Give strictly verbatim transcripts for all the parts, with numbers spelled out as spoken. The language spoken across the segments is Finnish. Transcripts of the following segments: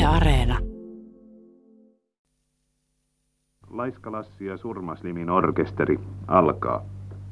Areena. Laiskalassi ja Surmaslimin orkesteri alkaa.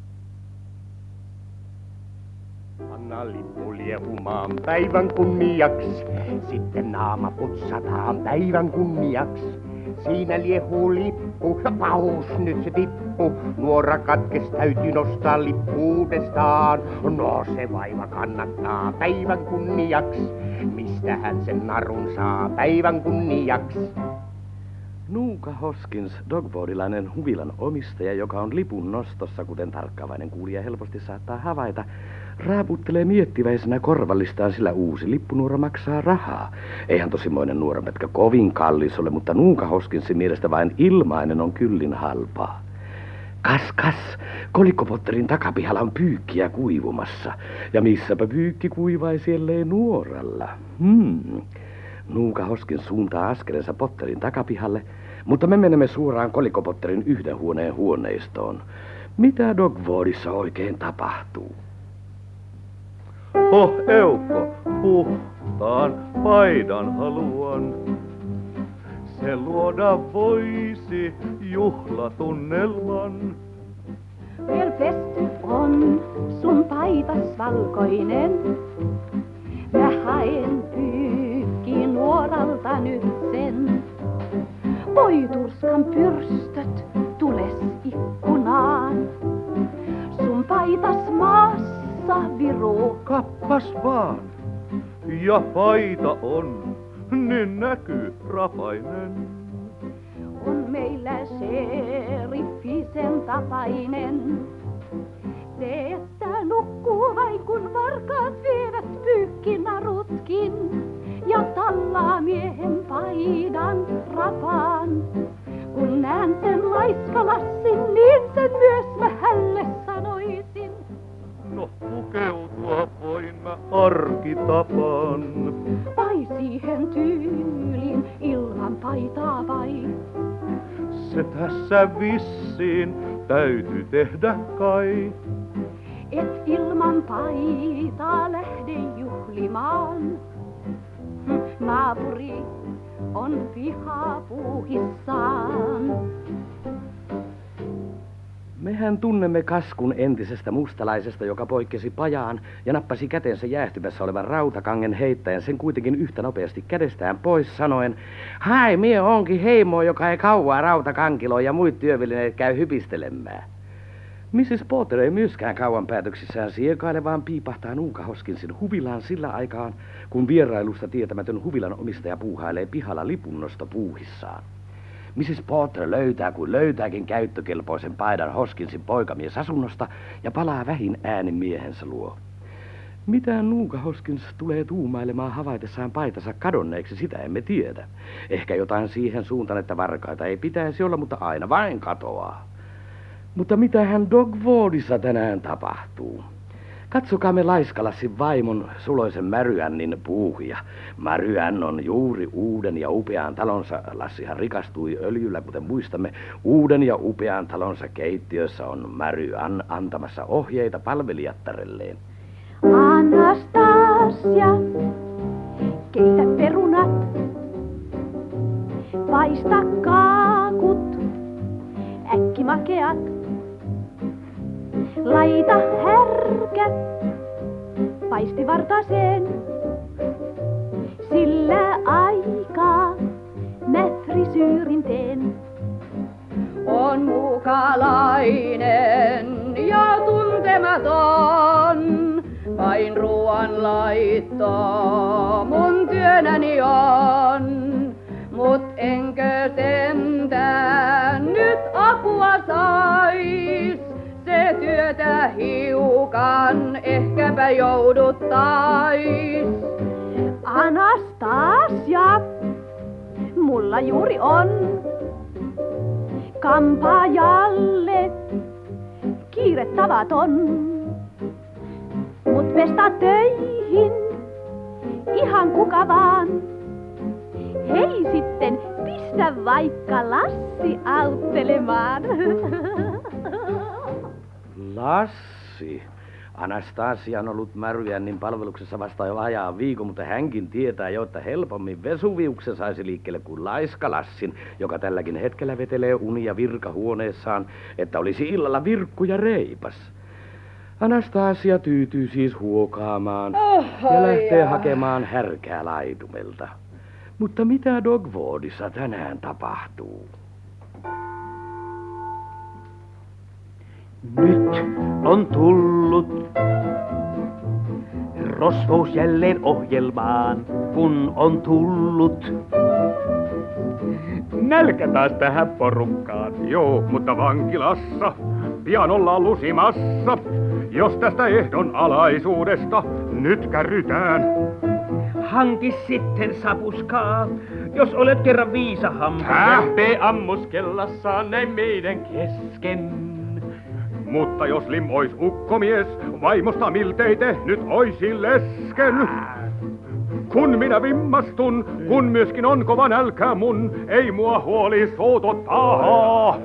Anna lippu liehumaan päivän kunniaksi, sitten naama putsataan päivän kunniaksi. Siinä liehuu lippu, paus nyt se tippu, nuo katkes täytyy nostaa lippuudestaan. No se vaiva kannattaa päivän kunniaksi, mistähän sen narun saa päivän kunniaksi. Nuuka Hoskins, Dogwoodilainen huvilan omistaja, joka on lipun nostossa, kuten tarkkaavainen kuulija helposti saattaa havaita, raaputtelee miettiväisenä korvallistaan, sillä uusi lippunuora maksaa rahaa. Eihän tosimoinen nuorapätkä kovin kallis ole, mutta Nuuka Hoskinsin mielestä vain ilmainen on kyllin halpaa. Kas, kas, Kolikkopotterin takapihalla on pyykkiä kuivumassa. Ja missäpä pyykki kuivaisi ellei nuoralla? Hmm. Nuuka Hoskins suuntaa askelensa Potterin takapihalle, mutta me menemme suoraan Kolikkopotterin yhden huoneen huoneistoon. Mitä Dogwoodissa oikein tapahtuu? Oh, eukko, puhtaan paidan haluan. Se luoda voisi juhlatunnelman. Vielä pesty on sun paitas valkoinen. Mä haen pyykkiin nuoralta nyt sen. Voi turskan pyrstöt, tules ikkunaan. Sun paitas maassa viruu. Kappas vaan, ja paita on, niin näkyy rapainen. On meillä sheriffisen tapainen. Se, että nukkuu vain kun varkaat vievät pyykkinarutkin. Ja tallaa miehen paidan rapaan. Kun näen sen laiskalassin, niin sen myös mä hälle sanoisin. No pukeutua voin mä arkitapaan. Vai siihen tyylin ilman paitaa vai? Se tässä vissiin täytyy tehdä kai. Et ilman paitaa lähde juhlimaan. Naapuri on vihapuuhissaan. Mehän tunnemme Kaskun entisestä mustalaisesta, joka poikkesi pajaan ja nappasi kätensä jäähtymässä olevan rautakangen heittäen sen kuitenkin yhtä nopeasti kädestään pois sanoen: "Hai, mie onkin heimo, joka ei kauaa rautakankiloa ja muit työvälineet käy hypistelemään." missis Potter ei myöskään kauan päätöksissään siekaile, vaan piipahtaa Nuuka Hoskinsin huvilaan sillä aikaan, kun vierailusta tietämätön huvilan omistaja puuhailee pihalla lipunnosto puuhissaan. missis Potter löytää kuin löytääkin käyttökelpoisen paidan Hoskinsin poikamiesasunnosta ja palaa vähin äänin miehensä luo. Mitä Nuuka Hoskins tulee tuumailemaan havaitessaan paitansa kadonneeksi, sitä emme tiedä. Ehkä jotain siihen suuntaan, että varkaita ei pitäisi olla, mutta aina vain katoaa. Mutta mitähän Dogwoodissa tänään tapahtuu? Katsokaamme Laiskalassin vaimon Suloisen Märyannin puuhia. Märyan on juuri uuden ja upean talonsa. Lassihan rikastui öljyllä, kuten muistamme. Uuden ja upean talonsa keittiössä on Märyan antamassa ohjeita palvelijattarelleen. Anastasia, keitä perunat, paista kaakut, äkkimakeat, laita härkä paistivartaseen, sillä aikaa mä frisyyrin teen. On mukalainen ja tuntematon, vain ruoan laitto mun työnäni on. Mut enkö sentään nyt apua sais, se työtä hiukan ehkäpä jouduttais. Anastasia, mulla juuri on kampaajalle kiire tavaton. Mut pesta töihin ihan kuka vaan. Hei sitten, pistä vaikka Lassi auttelemaan. Lassi? Anastasia on ollut Märjännin palveluksessa vasta jo vajaan viikon, mutta hänkin tietää jo, että helpommin Vesuviuksen saisi liikkeelle kuin Laiskalassin, joka tälläkin hetkellä vetelee unia virkahuoneessaan, että olisi illalla virkku ja reipas. Anastasia tyytyy siis huokaamaan oh, ja lähtee ja. hakemaan härkää laidumelta. Mutta mitä Dogwoodissa tänään tapahtuu? Nyt on tullut rosvous jälleen ohjelmaan, kun on tullut nälkä taas tähän porukkaan. Joo, mutta vankilassa pian ollaan lusimassa, jos tästä ehdon alaisuudesta nyt kärrytään. Hanki sitten sapuskaa, jos olet kerran viisahampi. Lähtee ammuskellassa näin meidän kesken. Mutta jos Lim ois ukkomies, vaimosta miltei tehnyt oisi lesken. Kun minä vimmastun, kun myöskin on kova nälkä mun, ei mua huoli soutottaa.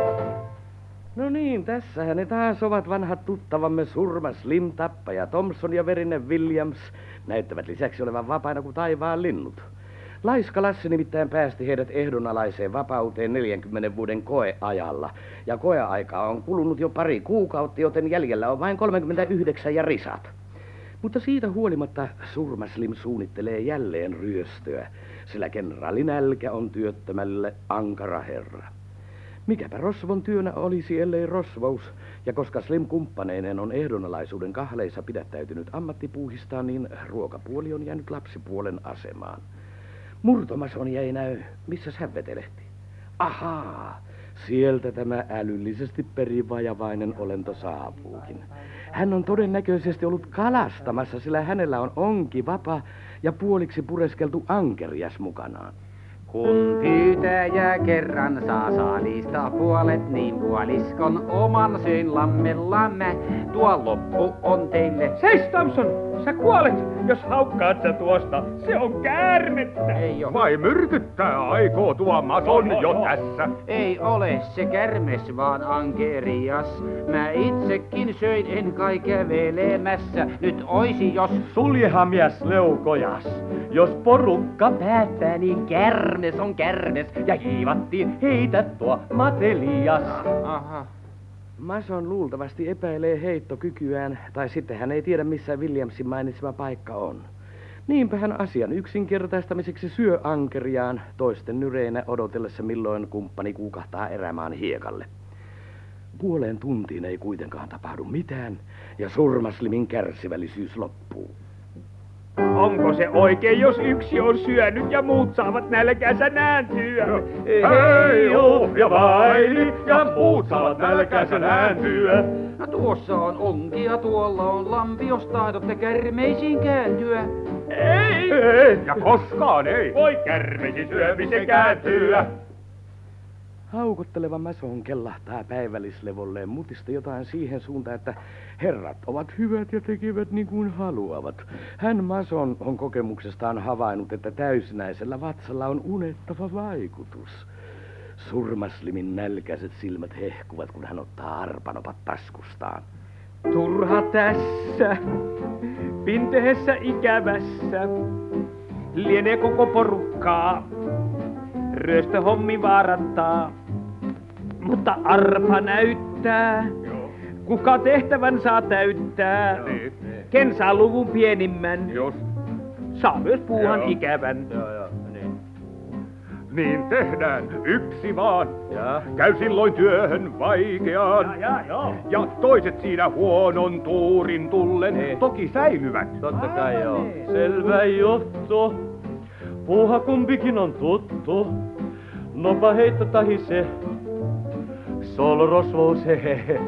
No niin, tässähän ne taas ovat vanhat tuttavamme Surma Slim, Tappaja Thompson ja Verinen Williams. Näyttävät lisäksi olevan vapaina kuin taivaan linnut. Laiskalassi nimittäin päästi heidät ehdonalaiseen vapauteen neljänkymmenen vuoden koeajalla. Ja koeaikaa on kulunut jo pari kuukautta, joten jäljellä on vain kolmekymmentäyhdeksän ja risat. Mutta siitä huolimatta Surma Slim suunnittelee jälleen ryöstöä, sillä kenraali nälkä on työttömälle ankara herra. Mikäpä rosvon työnä olisi, ellei rosvous, ja koska Slim kumppaneineen on ehdonalaisuuden kahleissa pidättäytynyt ammattipuuhistaan, niin ruokapuoli on jäänyt lapsipuolen asemaan. Murtomasoni ei näy, missä hän vetelehti. Ahaa, sieltä tämä älyllisesti perivajavainen olento saapuukin. Hän on todennäköisesti ollut kalastamassa, sillä hänellä on onki vapa ja puoliksi pureskeltu ankerias mukanaan. Kun pyytäjä kerran saa saalista puolet, niin puoliskon oman söin lammellamme. Tuo loppu on teille. Seis, Thompson! Sä kuolet, jos haukkaat sä tuosta. Se on käärmettä. Ei oo. Vai myrkyttää aikoo tuo mason no, no, jo no. tässä? Ei ole se kärmes, vaan ankerias. Mä itsekin söin, en kai kävelemässä. Nyt oisi, jos... Suljehan mies leukojas. Jos porukka päättää, niin kärmes on kärmes. Ja hiivattiin heitä tuo Matelias. Aha. Mason luultavasti epäilee heittokykyään, tai sitten hän ei tiedä, missä Williamsin mainitsema paikka on. Niinpä hän asian yksinkertaistamiseksi syö ankeriaan, toisten nyreinä odotellessa milloin kumppani kuukahtaa erämaan hiekalle. Puoleen tuntiin ei kuitenkaan tapahdu mitään, ja Surma Slimin kärsivällisyys loppuu. Onko se oikein, jos yksi on syönyt ja muut saavat nälkänsä nääntyä? Hei, oh, ja vaini, ja muut saavat nälkänsä nääntyä. No tuossa on onki ja tuolla on lampi, jos taidotte kärmeisiin kääntyä. Ei! Ei, ja koskaan ei. Voi kärmeisiin syömisen kääntyä. Haukotteleva Mason kellahtaa päivällislevolleen mutista jotain siihen suuntaan, että herrat ovat hyvät ja tekevät niin kuin haluavat. Hän Mason on kokemuksestaan havainnut, että täysinäisellä vatsalla on unettava vaikutus. Surma Slimin nälkäiset silmät hehkuvat, kun hän ottaa arpanopat taskustaan. Turha tässä, pinteessä ikävässä, lienee koko porukkaa. Ryöstöhommi vaarantaa, mutta arpa näyttää, kuka tehtävän saa täyttää. Joo. Ken saa luvun pienimmän, Jos. saa myös puuhan Joo. ikävän. Joo, joo, niin. Niin tehdään, yksi vaan. Ja. Käy silloin työhön vaikeaan. Ja, ja, joo. Ja toiset siinä huonon tuurin tullen Niin. toki säilyvät. Totta kai joo. Selvä juttu. Puuha kumpikin on tuttu. Nopa heitto tahi se. Solo rosvous he.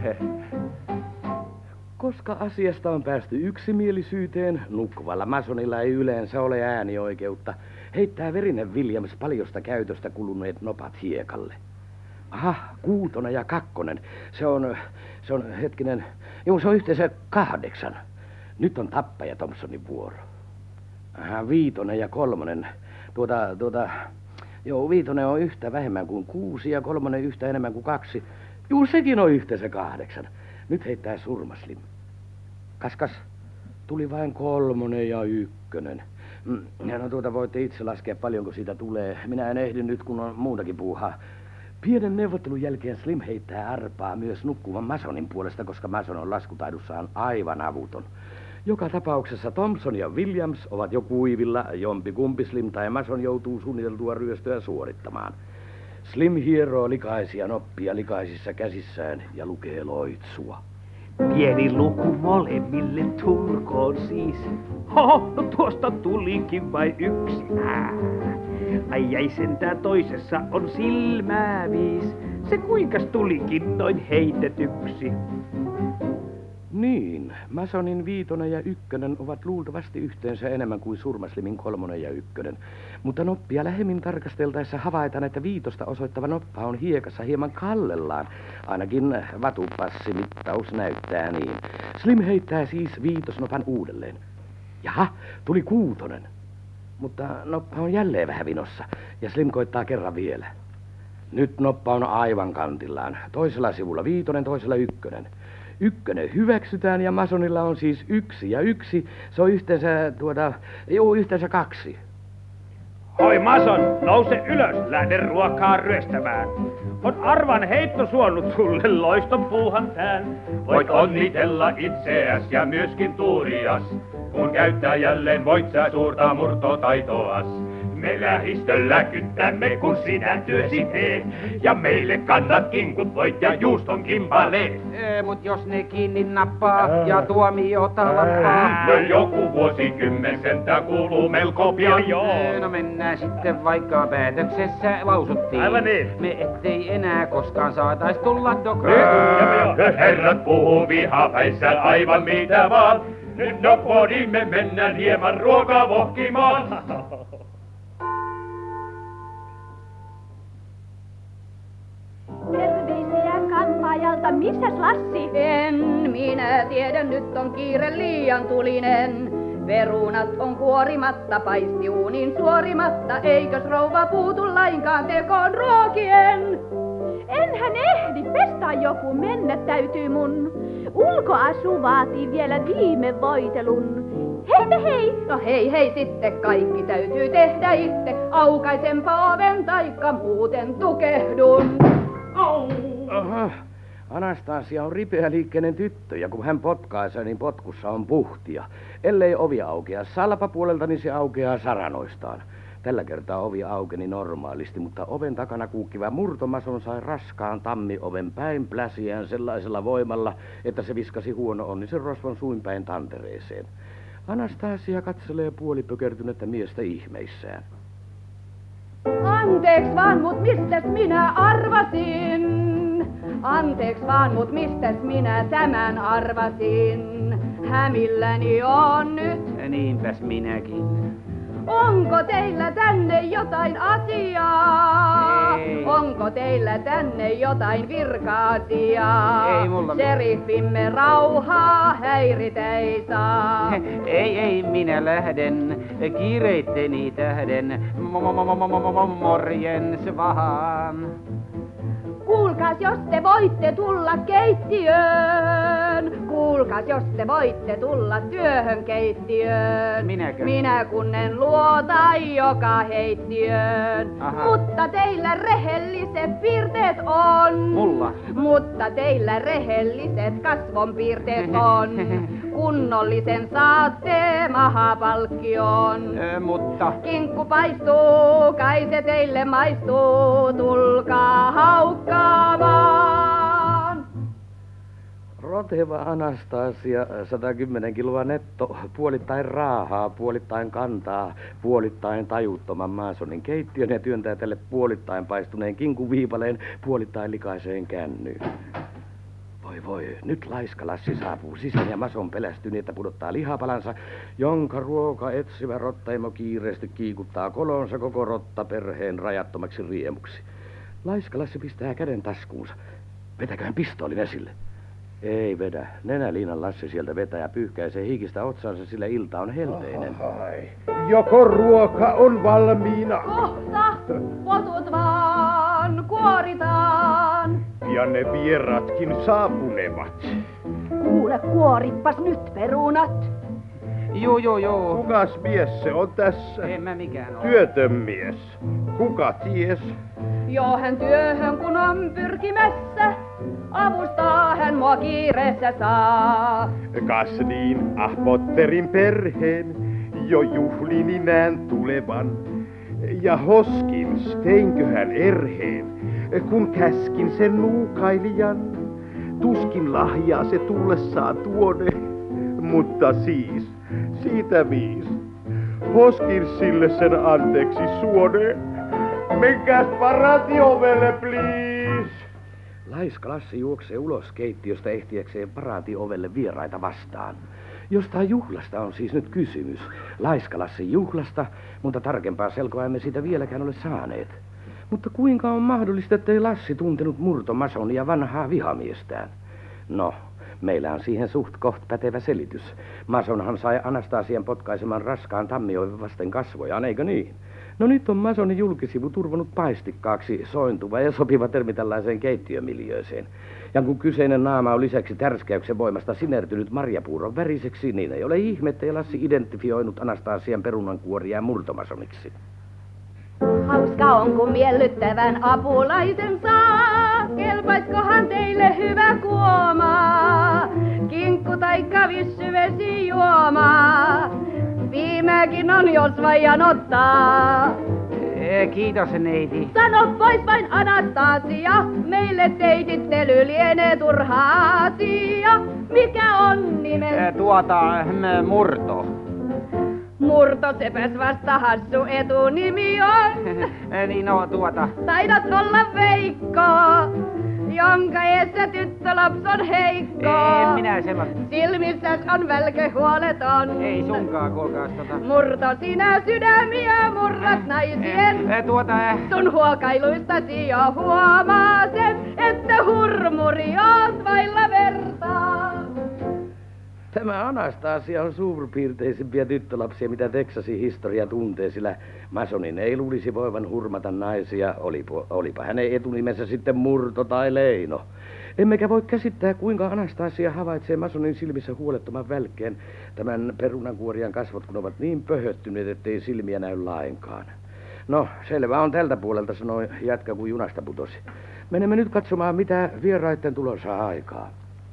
Koska asiasta on päästy yksimielisyyteen, nukkuvalla Masonilla ei yleensä ole äänioikeutta, heittää Verinen Williams paljosta käytöstä kuluneet nopat hiekalle. Aha, kuutonen ja kakkonen. Se on, se on hetkinen, joo se on yhteensä kahdeksan. Nyt on Tappaja Thompsonin vuoro. Aha, viitonen ja kolmonen. Tuota, tuota, joo viitonen on yhtä vähemmän kuin kuusi ja kolmonen yhtä enemmän kuin kaksi. Juu, sekin on yhteensä kahdeksan. Nyt heittää Surma Slim. Kas, kas, tuli vain kolmonen ja ykkönen. Ja no tuota voitte itse laskea paljonko siitä tulee. Minä en ehdi nyt, kun on muutakin puuhaa. Pienen neuvottelun jälkeen Slim heittää arpaa myös nukkuvan Masonin puolesta, koska Mason on laskutaidussaan aivan avuton. Joka tapauksessa Thompson ja Williams ovat jo kuivilla, jompikumpi Slim tai Mason joutuu suunniteltua ryöstöä suorittamaan. Slim hieroo likaisia noppia likaisissa käsissään ja lukee loitsua. Pieni luku molemmille tulkoon siis. Hoho, no tuosta tulikin vain yksi. Ää. Ai jäi sentään toisessa on silmää viis. Se kuinkas tulikin noin heitetyksi? Niin, Masonin viitonen ja ykkönen ovat luultavasti yhteensä enemmän kuin Surmaslimin kolmonen ja ykkönen. Mutta noppia lähemmin tarkasteltaessa havaitaan, että viitosta osoittava noppa on hiekassa hieman kallellaan. Ainakin vatupassimittaus näyttää niin. Slim heittää siis viitosnopan uudelleen. Jaha, tuli kuutonen. Mutta noppa on jälleen vähän vinossa ja Slim koittaa kerran vielä. Nyt noppa on aivan kantillaan. Toisella sivulla viitonen, toisella ykkönen. Ykkönen hyväksytään ja Masonilla on siis yksi ja yksi. Se on yhteensä tuota, juu yhteensä kaksi. Hoi Mason, nouse ylös, lähde ruokaa ryöstämään. On arvan heitto suonut sulle loiston puuhan tään. Voit onnitella itseäs ja myöskin tuurias, kun käyttää jälleen voit sä suurta murtotaitoas. Me lähistöllä kyttämme, kun sinä työsi teet, ja meille kannat kinkut voit ja juuston kimpaleet. Ee, mut jos ne kiinni nappaa ja tuomiota lappaa. No joku vuosikymmen sentään kuuluu melko pian. Joo. Ee, no mennään sitten vaikka päätöksessä lausuttiin. Aivan niin. Me ettei enää koskaan saatais tulla doktor. Nyt herrat puhuu vihapäissään aivan mitä vaan. Nyt nopodimme mennään hieman ruokaa vohkimaan. Terveisiä kampaajalta, missäs Lassi? En minä tiedä, nyt on kiire liian tulinen. Perunat on kuorimatta, paistiuunin suorimatta, eikös rouva puutu lainkaan tekoon ruokien? Enhän ehdi, pestaa joku mennä täytyy mun. Ulkoasu vaatii vielä viime voitelun. Heipä hei! No hei hei sitten, kaikki täytyy tehdä itse. Aukaisenpa oven taikka muuten tukehdun. Au! Aha. Anastasia on ripeäliikkeinen tyttö ja kun hän potkaisee, niin potkussa on puhtia. Ellei ovi aukea salpapuolelta, niin se aukeaa saranoistaan. Tällä kertaa ovi aukeni normaalisti, mutta oven takana kuukkiva murtomason sai raskaan tammioven päin pläsiään sellaisella voimalla, että se viskasi huono-onnisen rosvon suinpäin tantereeseen. Anastasia katselee puolipökertynyttä miestä ihmeissään. Anteeks vaan, mut mistäs minä arvasin? Anteeks vaan, mut mistäs minä tämän arvasin? Hämilläni on nyt. Niinpäs minäkin. Onko teillä tänne jotain asiaa? Ei. Onko teillä tänne jotain virka-asiaa? Ei mulla. Seriffimme rauhaa häiritä ei saa. Ei, ei, minä lähden, kiireitteni tähden, morjens vaan. Kuulkaas, jos te voitte tulla keittiöön. Kuulkaas, jos te voitte tulla työhön keittiöön. Minäkö? Minä kun en luota joka heittiöön. Aha. Mutta teillä rehelliset piirteet on. Mulla? Mutta teillä rehelliset kasvonpiirteet on. Kunnollisen saatte mahapalkkion. Ö, mutta... Kinkku paistuu, kai se teille maistuu, tulkaa haukkaamaan. Roteva Anastasia, sata kymmenen kiloa netto, puolittain raahaa, puolittain kantaa, puolittain tajuttoman Masonin keittiön ja työntää tälle puolittain paistuneen kinkuviipaleen puolittain likaiseen kännyyn. Voi voi, nyt laiskalassi saapuu sisään ja Mason pelästyy niin, että pudottaa lihapalansa, jonka ruoka etsivä rottaimo kiireesti kiikuttaa kolonsa koko rottaperheen rajattomaksi riemuksi. Laiskalassi pistää käden taskuunsa. Vetäköhän pistoolin esille. Ei vedä. Nenäliinan Lassi sieltä vetää ja pyyhkäisee hikistä otsaansa, sillä ilta on helteinen. Ai, joko ruoka on valmiina? Kohta, potut vaan kuoritaan. Ja ne vieratkin saapunevat. Kuule, kuorippas nyt perunat. Joo, joo, joo. Kukas mies se on tässä? En mä mikään oo. Työtön mies. Kuka ties? Joo hän työhön kun on pyrkimässä, avustaa hän mua kiireessä saa. Kas niin, ah Potterin perheen, jo juhlini näen tulevan. Ja Hoskins, teinköhän erheen, kun käskin sen nuukailijan. Tuskin lahjaa se tullessaan tuone, mutta siis, siitä viis. Hoskinsille sen anteeksi suone. Menkääs paraatiovelle, please! Laiska Lassi juoksee ulos keittiöstä ehtiäkseen paraatiovelle vieraita vastaan. Jostain juhlasta on siis nyt kysymys. Laiska Lassin juhlasta, mutta tarkempaa selkoa emme siitä vieläkään ole saaneet. Mutta kuinka on mahdollista, ettei Lassi tuntenut murtomasonia vanhaa vihamiestään? No, meillä on siihen suht koht pätevä selitys. Masonhan sai Anastasian potkaiseman raskaan tammioivan vasten kasvojaan, eikö niin? No nyt on masonin julkisivu turvannut paistikkaaksi sointuva ja sopiva termi tällaiseen keittiömiljööseen. Ja kun kyseinen naama on lisäksi tärskäyksen voimasta sinertynyt marjapuuron väriseksi, niin ei ole ihme, ettei Lassi identifioinut Anastasian perunankuoria murtomasoniksi. Hauska on, kun miellyttävän apulaisen saa. Kelpaiskohan teille hyvä kuoma? Kinkku taikka vissyvesi juoma. Viimekin on, jos vajan ottaa. Ee, kiitos, neiti. Sano pois vain Anastasia, meille teitittely lienee turha asia. Mikä on nimen? Ee, tuota, m- murto. Murto sepäs vasta hassu etunimi on. Ee, niin no, tuota. Taidat olla Veikko, jonka eessä tyttölaps on heikko. En minä sellaista. Silmissäs on välkö huoleton. Ei sunkaan, kuulkaas tota. Murto sinä sydämiä murrat naisien. Ee, tuota, eh. Sun huokailustasi jo huomaa sen, että hurmuri oot vailla vertaa. Tämä Anastasia on suurpiirteisimpiä tyttölapsia, mitä Teksasin historia tuntee, sillä masonin ei luulisi voivan hurmata naisia, olipa, olipa hänen etunimensä sitten Murto tai Leino. Emmekä voi käsittää, kuinka Anastasia havaitsee masonin silmissä huolettoman välkkeen. Tämän perunankuorian kasvot, kun ovat niin pöhöttyneet, ettei silmiä näy lainkaan. No, selvä on tältä puolelta, sanoi jätkä, kun junasta putosi. Menemme nyt katsomaan, mitä vieraiden tulossa aikaa.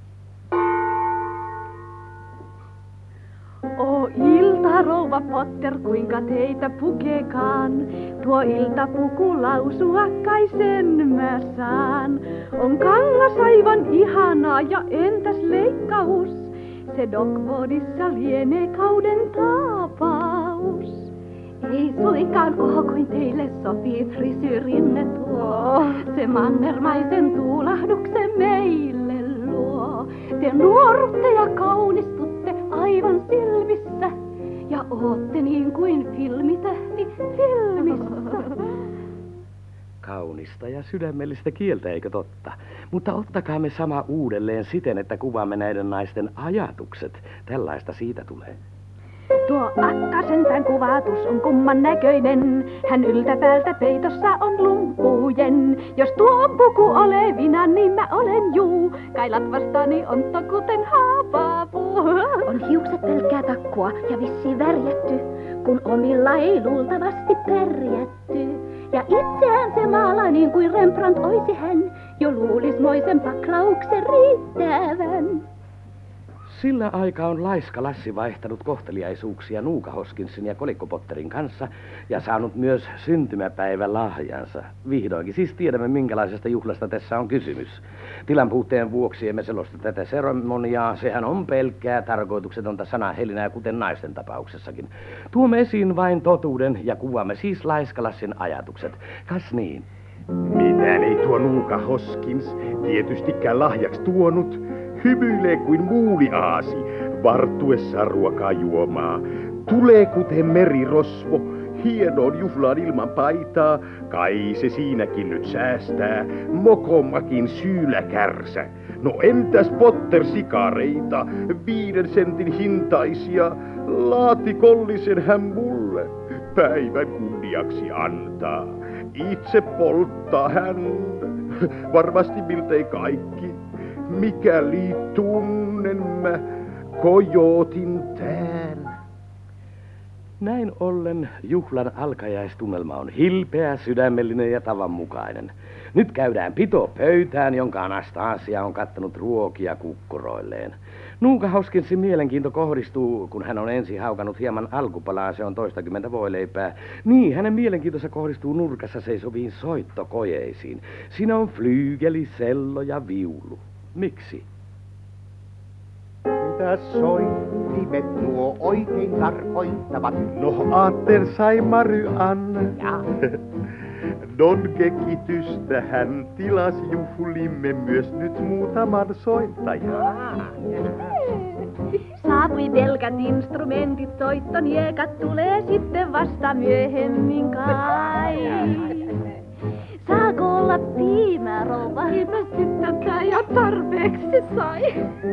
O ilta, rouva Potter, kuinka teitä pukekaan. Tuo iltapuku lausua kai sen mä saan. On kangas aivan ihanaa ja entäs leikkaus? Se Dogwoodissa lienee kauden tapaus. Ei suinkaan oo kuin teille sopii frisyyrinne tuo. Se mannermaisen tuulahduksen meille luo. Te nuorutte ja kaunistutte aivan silmissä. Ja ootte niin kuin filmitähti filmissä. Kaunista ja sydämellistä kieltä, eikö totta? Mutta ottakaamme sama uudelleen siten, että kuvaamme näiden naisten ajatukset. Tällaista siitä tulee. Tuo akka sentään kuvatus on kumman näköinen. Hän yltäpäältä peitossa on lumpujen. Jos tuo puku olevina, niin mä olen juu. Kai latvastani on kuten haapapuu. On hiukset pelkkää takkua ja vissiin värjätty, kun omilla ei luultavasti pärjätty. Ja itseään se maalaa niin kuin Rembrandt oisi hän, jo luulis moisen paklauksen riittävän. Sillä aikaa on Laiska Lassi vaihtanut kohteliaisuuksia Nuuka Hoskinsin ja Kolikko Potterin kanssa ja saanut myös syntymäpäivän lahjansa. Vihdoinkin siis tiedämme, minkälaisesta juhlasta tässä on kysymys. Tilan puutteen vuoksi emme selosta tätä seremoniaa. Sehän on pelkkää tarkoituksetonta sanahelinää, kuten naisten tapauksessakin. Tuomme esiin vain totuuden ja kuvaamme siis Laiska Lassin ajatukset. Kas niin? Mitään ei tuo Nuuka Hoskins tietystikään lahjaksi tuonut. Hymyilee kuin muuliaasi, vartuessaan ruokaa juomaa. Tulee kuten merirosvo, hienoon juhlaan ilman paitaa. Kai se siinäkin nyt säästää, mokommakin syyllä kärsä. No entäs Potter sikareita, viiden sentin hintaisia, laatikollisen hän mulle päivän kunniaksi antaa. Itse polttaa hän, varmasti miltei kaikki. mikäli tunnen mä kojotin tään. Näin ollen juhlan alkajaistunnelma on hilpeä, sydämellinen ja tavanmukainen. Nyt käydään pito pöytään, jonka Anastasia on kattanut ruokia kukkuroilleen. Nuuka Hoskinsin mielenkiinto kohdistuu, kun hän on ensin haukannut hieman alkupalaa, se on toistakymmentä voileipää. Niin, hänen mielenkiintonsa kohdistuu nurkassa seisoviin soittokojeisiin. Siinä on flyygeli, sello ja viulu. Miksi? Mitä soittimet nuo oikein tarkoittavat? No, aatten sai Mary Anne. Ja. Donge-kitystä hän tilas juhlimme myös nyt muutaman soittajan. Saapui pelkät instrumentit, soittoniekat tulee sitten vasta myöhemmin kai. Saako olla piimää, rouva? Ilmeisesti tätä jo tarpeeksi sai.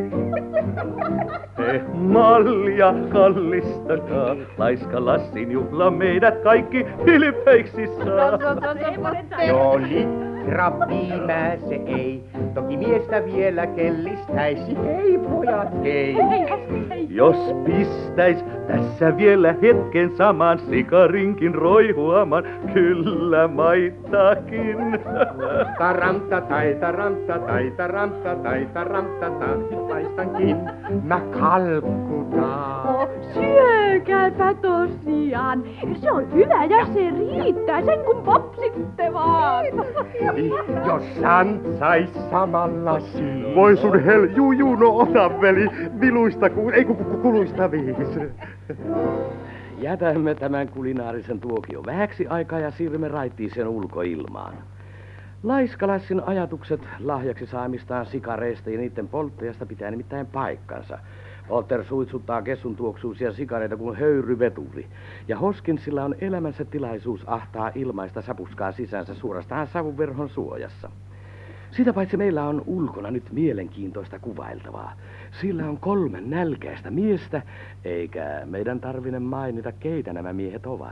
Eh, mallia kallistakaa, laiska Lassin juhla meidät kaikki hilpeiksi saa. Joo, litra piimää se ei, toki miestä vielä kellistäisi. Hei pojat, hei. Jos pistäis tässä vielä hetken saman sikarinkin roihuaman, kyllä maittakin. Taramta tai taramta tai taramta tai taramta tai paistankin mä kalkutaan. Oh, syökääpä tosiaan. Se on hyvä ja se riittää sen kun popsitte vaan. Jos sais samalla siinä. Voi sun hel, juu, juu, no ota veli, viluista ku, ei ku, ku, kuluista viis. Jätämme tämän kulinaarisen tuokion vähäksi aikaa ja siirrymme raittiiseen ulkoilmaan. Laiskalassin ajatukset lahjaksi saamistaan sikareista ja niiden polttajasta pitää nimittäin paikkansa. Walter suitsuttaa kessun tuoksuisia sikareita kuin höyryveturi, ja Hoskinsilla on elämänsä tilaisuus ahtaa ilmaista sapuskaa sisänsä suorastaan savuverhon suojassa. Sitä paitsi meillä on ulkona nyt mielenkiintoista kuvailtavaa. Sillä on kolme nälkäistä miestä, eikä meidän tarvine mainita, keitä nämä miehet ovat.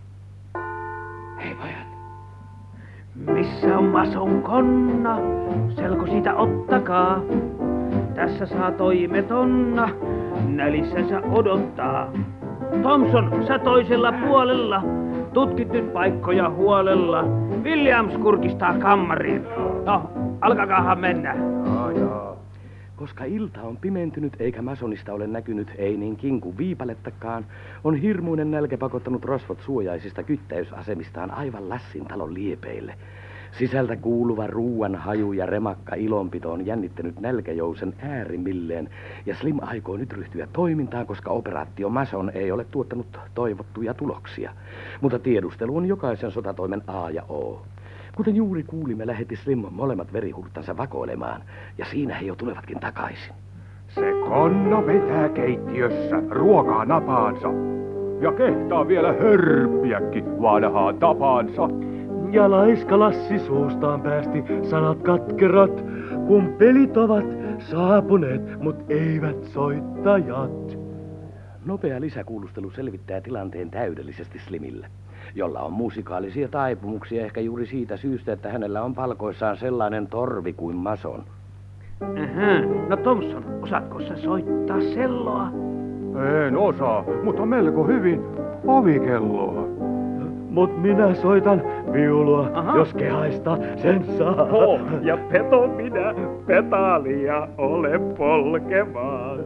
Hei pojat, missä on Mason konna? Selko siitä ottakaa. Tässä saa toimetonna, nälissänsä odottaa. Thompson, sä toisella puolella, tutkit nyt paikkoja huolella. Williams kurkistaa kammariin. No, alkakaahan mennä. Joo, joo. Koska ilta on pimentynyt eikä Masonista ole näkynyt ei niin kinku viipalettakaan, on hirmuinen nälkä pakottanut rosvot suojaisista kyttäysasemistaan aivan Lassin talon liepeille. Sisältä kuuluva ruuan haju ja remakka ilonpito on jännittänyt nälkäjousen äärimmilleen, ja Slim aikoo nyt ryhtyä toimintaan, koska operaatio Mason ei ole tuottanut toivottuja tuloksia. Mutta tiedustelu on jokaisen sotatoimen A ja O. Kuten juuri kuulimme, lähetti Slim molemmat verihurttansa vakoilemaan, ja siinä he jo tulevatkin takaisin. Se konna vetää keittiössä ruokaa napaansa. Ja kehtaa vielä hörppiäkin vanhaan tapaansa. Ja laiska Lassi suustaan päästi sanat katkerat, kun pelit ovat saapuneet, mut eivät soittajat. Nopea lisäkuulustelu selvittää tilanteen täydellisesti Slimille, jolla on musikaalisia taipumuksia ehkä juuri siitä syystä, että hänellä on palkoissaan sellainen torvi kuin Mason. Ähä. No Thompson, osaatko sä soittaa selloa? En osaa, mutta melko hyvin ovikelloa. Mut minä soitan viulua, Aha. jos kehaista sen saa. Oh, ja peto minä petalia ole polkemaan.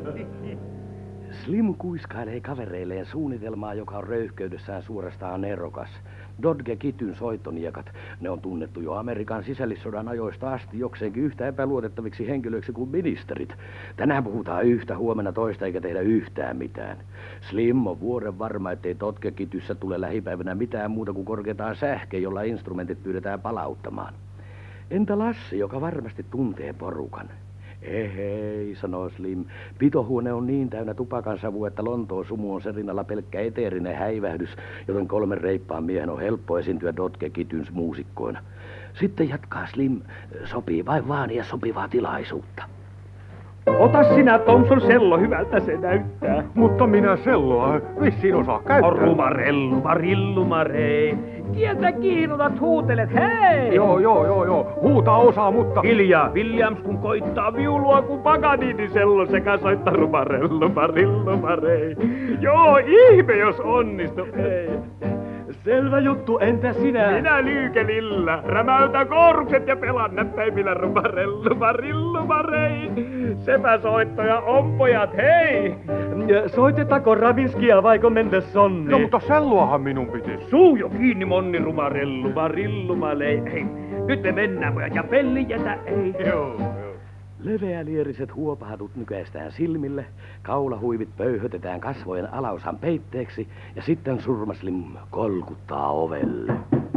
Slim kuiskailee kavereilleen suunnitelmaa, joka on röyhkeydessään suorastaan nerokas. Dodge-kityn soittoniekat, ne on tunnettu jo Amerikan sisällissodan ajoista asti jokseenkin yhtä epäluotettaviksi henkilöiksi kuin ministerit. Tänään puhutaan yhtä, huomenna toista eikä tehdä yhtään mitään. Slim on vuoren varma, ettei Dodge-kityssä tule lähipäivänä mitään muuta kuin korkeataan sähkö, jolla instrumentit pyydetään palauttamaan. Entä Lassi, joka varmasti tuntee porukan? Ehei, sanoo Slim. Pitohuone on niin täynnä tupakansavu, että Lontoon sumu on sen rinnalla pelkkä eteerinen häivähdys, joten kolmen reippaan miehen on helppo esiintyä Dodge-kityns muusikkoina. Sitten jatkaa Slim, sopii vain vaan ja sopivaa tilaisuutta. Ota sinä Thompson sello, hyvältä se näyttää. Mutta minä selloa vissiin osaa käyttää. Rumarelluma, rillumarei, Kieltä kiinnotat, huutelet, hei! Joo, joo, joo, joo. Huutaa osaa, mutta... Hiljaa, Williams kun koittaa viulua, kun Paganini sello sekä soittaa rumarellu, marillu, marei. Joo, ihme jos onnistu, ei. Selvä juttu, entä sinä? Minä Lyykelillä, rämäytän koorukset ja pelan näppäimillä rumarellu, marillu, marei. Sepä soittoja on pojat, hei! Ja soitetaanko Ravinskia vaiko Mendelssohnia? No, mutta selluahan minun piti. Suu jo kiinni, monni rumarellu, marillu, marei. Hei, nyt me mennään pojat ja pelli jätä, ei. Joo, joo. Leveälieriset huopahdut nykäistään silmille, kaulahuivit pöyhötetään kasvojen alaosan peitteeksi ja sitten Surmaslim kolkuttaa ovelle.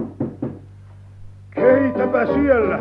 Keitäpä siellä?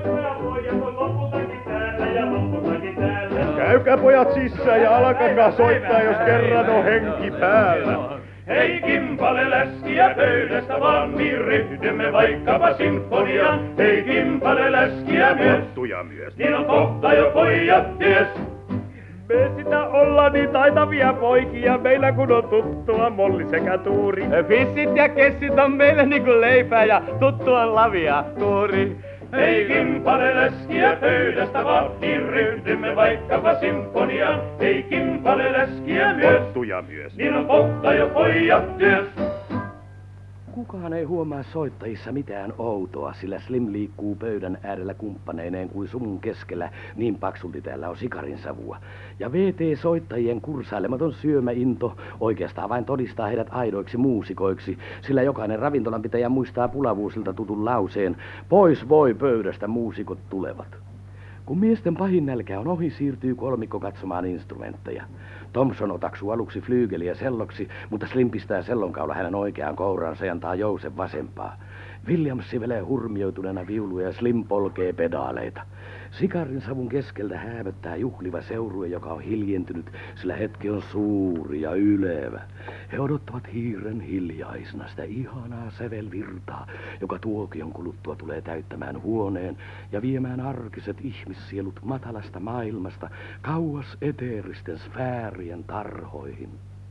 Käykää pojat sisään ja alkakaa soittaa, jos kerran on henki päällä. Hei kimpale läskiä pöydästä vaan, niin ryhdymme vaikkapa sinfoniaan. Hei kimpale läskiä myös, Pottuja myös. niin on kohta jo pojat ties. Me sitä ollaan niin taitavia poikia, meillä kun on tuttua Molli sekä Tuuri. Fissit ja kessit on meille niinku leipää ja tuttua lavia, Tuuri. Hei kimpale läskiä pöydästä vaan, niin ryhdymme vaikkapa sinfoniaan. Hei kimpale läskiä myös, Pottuja myös. niin on kohta jo pojat ties. Kukaan ei huomaa soittajissa mitään outoa, sillä Slim liikkuu pöydän äärellä kumppaneineen kuin sumun keskellä, niin paksulti täällä on sikarin savua. Ja V T-soittajien kursailematon syömäinto oikeastaan vain todistaa heidät aidoiksi muusikoiksi, sillä jokainen ravintolanpitäjä muistaa Pulavuusilta tutun lauseen, pois voi pöydästä muusikot tulevat. Kun miesten pahin nälkä on ohi, siirtyy kolmikko katsomaan instrumentteja. Thompson otaksuu aluksi flyygeliä selloksi, mutta Slim pistää sellonkaula hänen oikeaan kouraansa ja antaa jousen vasempaa. Williams sivelee hurmioituneena viuluja ja Slim polkee pedaaleita. Sikarin savun keskeltä häämöttää juhliva seurue, joka on hiljentynyt, sillä hetki on suuri ja ylevä. He odottavat hiiren hiljaisena sitä ihanaa sävelvirtaa, joka tuokion kuluttua tulee täyttämään huoneen ja viemään arkiset ihmissielut matalasta maailmasta kauas eteeristen sfäärien tarhoihin.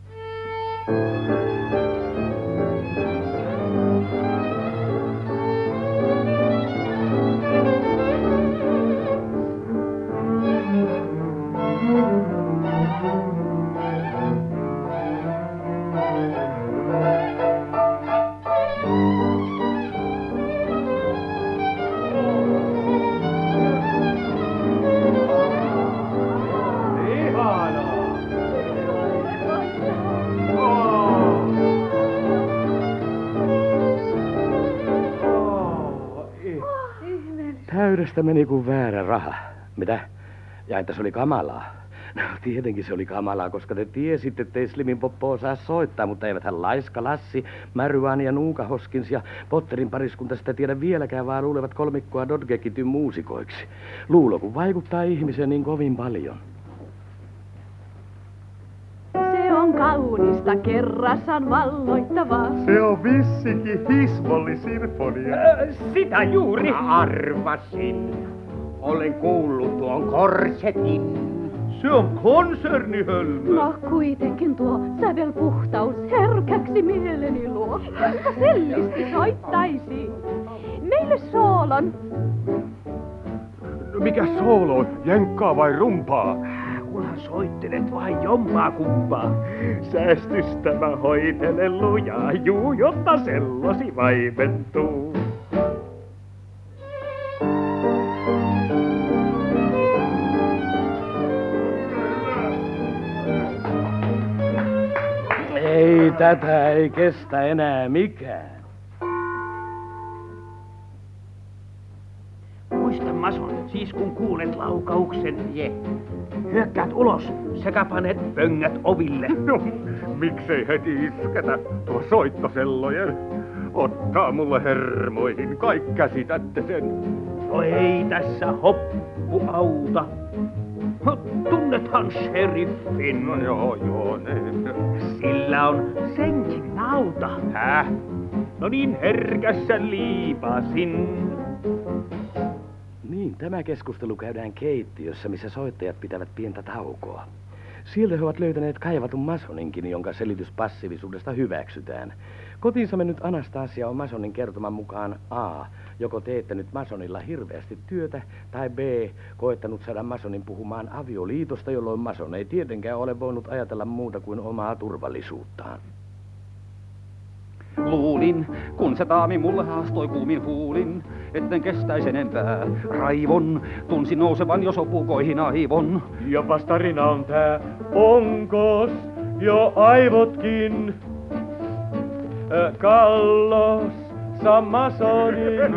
Täydestä meni kuin väärä raha. Mitä? Ja että se oli kamalaa. No tietenkin se oli kamalaa, koska te tiesitte, ettei Slimin poppo osaa soittaa, mutta eiväthän Laiska, Lassi, Maruan ja Nuuka Hoskins ja Potterin pariskunta sitä tiedä vieläkään, vaan luulevat kolmikkoa Dodgekityn muusikoiksi. Luulo, kun vaikuttaa ihmiseen niin kovin paljon. Se on kaunista, kerrassaan valloittavaa. Se on vissikin Hisbolli-sinfonia. Äh, sitä juuri. Arvasin. Olen kuullut tuon korsetin. Se on konsernihölmö. No kuitenkin tuo sävelpuhtaus herkäksi mieleni luo. Jospa sellisti soittaisi. Meille soolon. Mikä soolo on? Jenkkaa vai rumpaa? Kunhan soittelet vain jompaa kumpaa. Säästystä mä hoitelen lujaa, juu, jotta sellosi vaimentuu. Ei tätä ei kestä enää mikään. Muista Mason, siis kun kuulet laukauksen, je. Hyökkäät ulos sekä panet pöngät oville. No, miksei heti isketä tuo soittosellojen? Ottaa mulle hermoihin, kai käsitätte sen. No ei tässä hoppu auta. Tunnethan sheriffin. No joo, joo, niin. Sillä on senkin nauta. Häh? No niin herkässä liipasin. Niin, tämä keskustelu käydään keittiössä, missä soittajat pitävät pientä taukoa. Siellä he ovat löytäneet kaivatun masoninkin, jonka selitys passiivisuudesta hyväksytään. Kotiinsa mennyt Anastasia on masonin kertoman mukaan A. Joko teettänyt masonilla hirveästi työtä, tai B. koettanut saada masonin puhumaan avioliitosta, jolloin mason ei tietenkään ole voinut ajatella muuta kuin omaa turvallisuuttaan. Luulin, kun se taami mulle haastoi kuumin huulin, etten kestäisi enempää raivon, tunsin nousevan jo sopukoihin aivon. Jopas tarina on tää, onkos jo aivotkin äh, kallos sammasonin?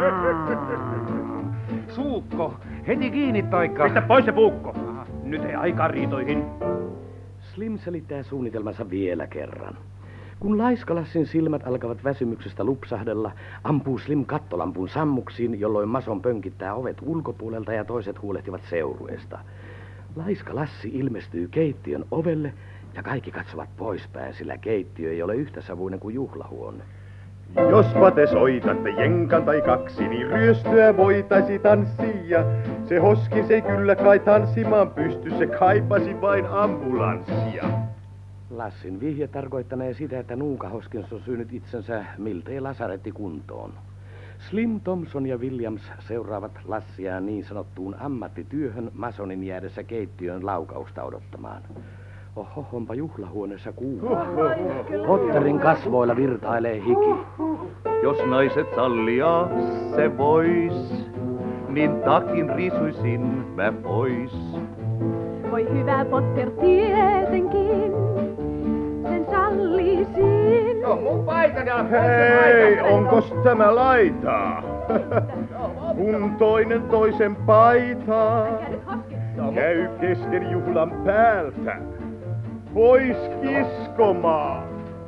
Suukko, heti kiinni taikka. Pistä pois se puukko. Nyt ei aikaa riitoihin. Slim selittää suunnitelmansa vielä kerran. Kun Laiskalassin silmät alkavat väsymyksestä lupsahdella, ampuu Slim kattolampun sammuksiin, jolloin mason pönkittää ovet ulkopuolelta ja toiset huolehtivat seurueesta. Laiskalassi ilmestyy keittiön ovelle ja kaikki katsovat poispäin, sillä keittiö ei ole yhtä savuinen kuin juhlahuone. Jospa te soitatte jenkan tai kaksi, niin ryöstöä voitaisi tanssia. Se Hoskins ei kyllä kai tanssimaan pysty, se kaipasi vain ambulanssia. Lassin vihje tarkoittanee sitä, että Nuuka Hoskins on syönyt itsensä miltei lasarettikuntoon. Slim Thompson ja Williams seuraavat Lassia niin sanottuun ammattityöhön masonin jäädessä keittiön laukausta odottamaan. Oho, onpa juhlahuoneessa kuuma. Potterin kasvoilla virtailee hiki. Jos naiset sallia se vois, niin takin risuisin mä pois. Voi hyvä Potter tietenkin, sen sallisin. No mun paitani on. Hei, onkos tämä laitaa? Kun toinen toisen paitaa käy kesken juhlan päältä. Pois kiskomaan.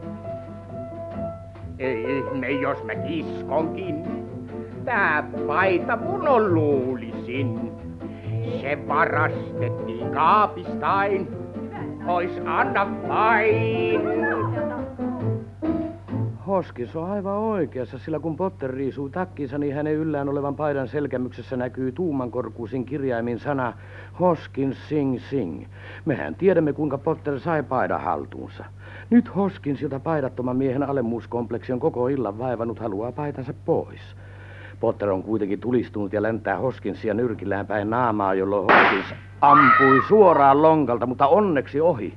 Ei ihme, jos mä kiskonkin. Tää paita mun on luulisin. Se varastettiin kaapistain. Ois anna vain. Hoskins on aivan oikeassa, sillä kun Potter riisuu takkinsa, niin hänen yllään olevan paidan selkämyksessä näkyy tuumankorkuisin kirjaimin sana Hoskins sing sing. Mehän tiedämme, kuinka Potter sai paidan haltuunsa. Nyt Hoskins, jota paidattoman miehen alemmuuskompleksi on koko illan vaivannut, haluaa paitansa pois. Potter on kuitenkin tulistunut ja läntää Hoskinsia nyrkillään päin naamaa, jolloin Hoskins ampui suoraan lonkalta, mutta onneksi ohi.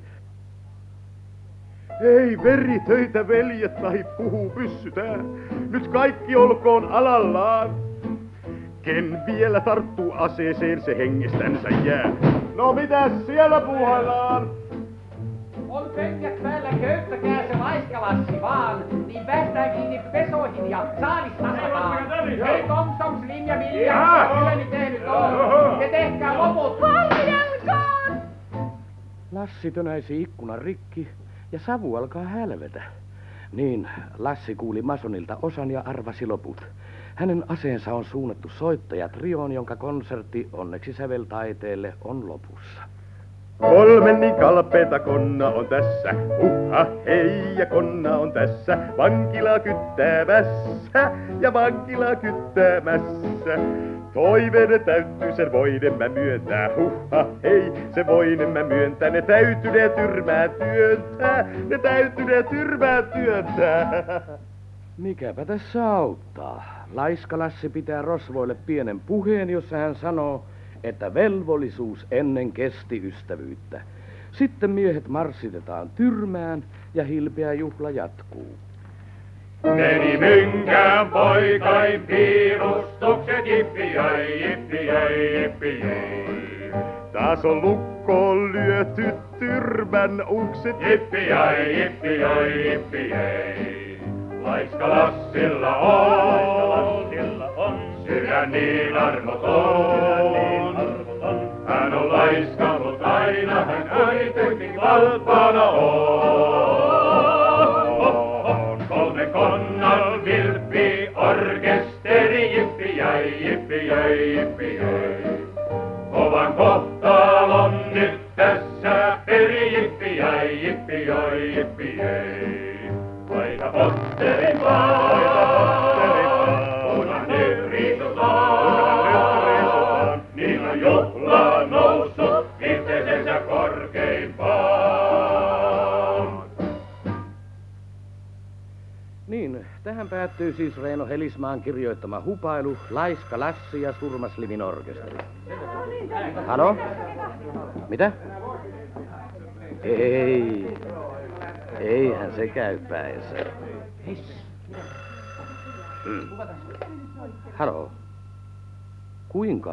Ei veritöitä veljet tai puhuu pyssytään. Nyt kaikki olkoon alallaan. Ken vielä tarttuu aseeseen, se hengestänsä jää. No mitäs siellä puuhaillaan? On pönkät päällä, köyttäkää se Laiskalassi vaan, niin päästään kiinni pesoihin ja saalistasataan. Hei Thompson, Slim ja Williams, työni tehnyt on. Te tehkää loput. Valjelkoon! Lassi tönäisi ikkunan rikki ja savu alkaa hälvetä. Niin, Lassi kuuli masonilta osan ja arvasi loput. Hänen aseensa on suunnattu soittajatrioon, jonka konsertti onneksi säveltaiteelle on lopussa. Kolmen niin kalpeeta konna on tässä, uha hei ja konna on tässä, vankilaa kyttäämässä ja vankilaa kyttäämässä. Toiveenne täyttyy, sen voinen mä myöntää, huha hei, se voinen mä myöntää, ne täytynee tyrmää työntää, ne täytynee tyrmää työntää. Mikäpä tässä auttaa? Laiskalassi pitää rosvoille pienen puheen, jossa hän sanoo, että velvollisuus ennen kesti ystävyyttä. Sitten miehet marssitetaan tyrmään ja hilpeä juhla jatkuu. Meni mynkään poikain piirustukset, jippi jäi, jippi jäi, jippi jäi. Taas on lukkoon lyöty tyrmän ukset, jippi jäi, jippi jäi, jippi jäi. Laiskalassilla on, sydän niin armoton. Hän on laiska, mut aina hän kuitenkin valppaana on. Kolme konnan vilppi orkesteri, jippi jäi, jippi jäi, jippi jäi. Kovan kohtalon nyt tässä peri, jippi jäi, jippi jäi, jippi jäi. Aika Potterin vaan, kunhan nyt riisutaan, niin on juhla noussut itsensä korkeimpaan. Tähän päättyy siis Reino Helismaan kirjoittama hupailu Laiska Lassi ja Surmaslimin orkesteri. Halo? Mitä? Ei. Eihän se käy päinsä. Hmm. Halo? Kuinka?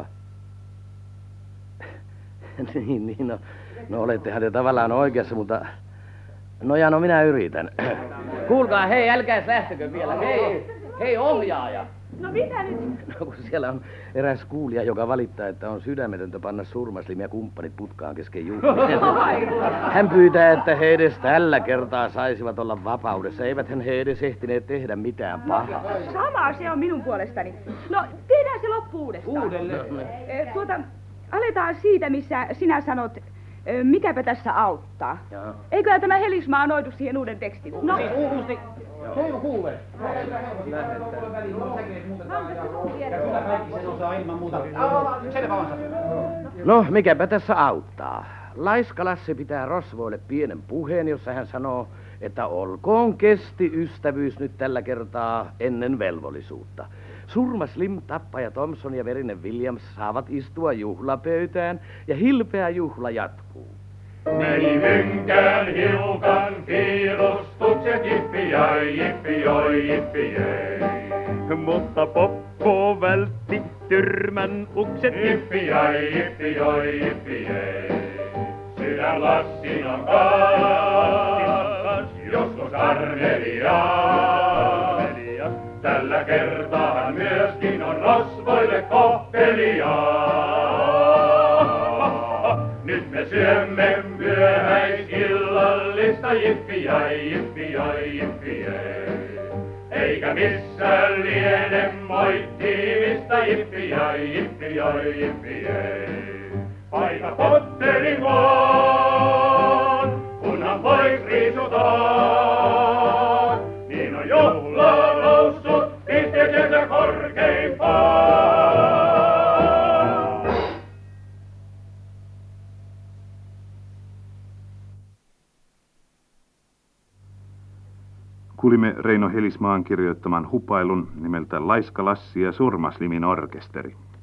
niin, niin, no, no olettehan te tavallaan oikeassa, mutta... No ja no minä yritän. Kuulkaa, hei, älkääs lähtökö vielä. Hei, hei ohjaaja. No mitä nyt? No kun siellä on eräs kuulija, joka valittaa, että on sydämetöntä panna Surmaslim ja kumppanit putkaan kesken juhlia. Hän pyytää, että he edes tällä kertaa saisivat olla vapaudessa. Eivät he edes ehtineet tehdä mitään pahaa. Sama se on minun puolestani. No, tehdään se loppu uudestaan. Uudelleen? No, no. Tuota, aletaan siitä, missä sinä sanot, mikäpä tässä auttaa. Jaa. Eiköhän tämä Helismaa noidu siihen uuden tekstin? No, uusi. Toivo kuule. No, mikäpä tässä auttaa? Laiska Lassi pitää rosvoille pienen puheen, jossa hän sanoo, että olkoon kesti ystävyys nyt tällä kertaa ennen velvollisuutta. Surmaslim, Tappaja Thompson ja Verinen Williams saavat istua juhlapöytään ja hilpeä juhla jatkuu. Meni mynkään hiukan piirustukset, jippi jäi, jippi joi, jippi jäi. Mutta Poppo vältti tyrmän ukset, jippi jäi, jippi joi, jippi jäi. Sydän Lassin on kas, joskus armelias. Tällä kertaa hän myöskin on rosvoille kohtelias. Nyt me syömme myöhäisillallista, jippi jäi, jippi jäi, jippi jäi. Eikä missään liene moittimista, jippi jäi, jippi jäi, jippi jäi. Paita potteri vaan, kunhan pois riisutaan, niin on juhla noussut pistekeensä korkeimpaan. Kuulimme Reino Helismaan kirjoittaman hupailun nimeltä Laiska Lassi ja Surmaslimin orkesteri.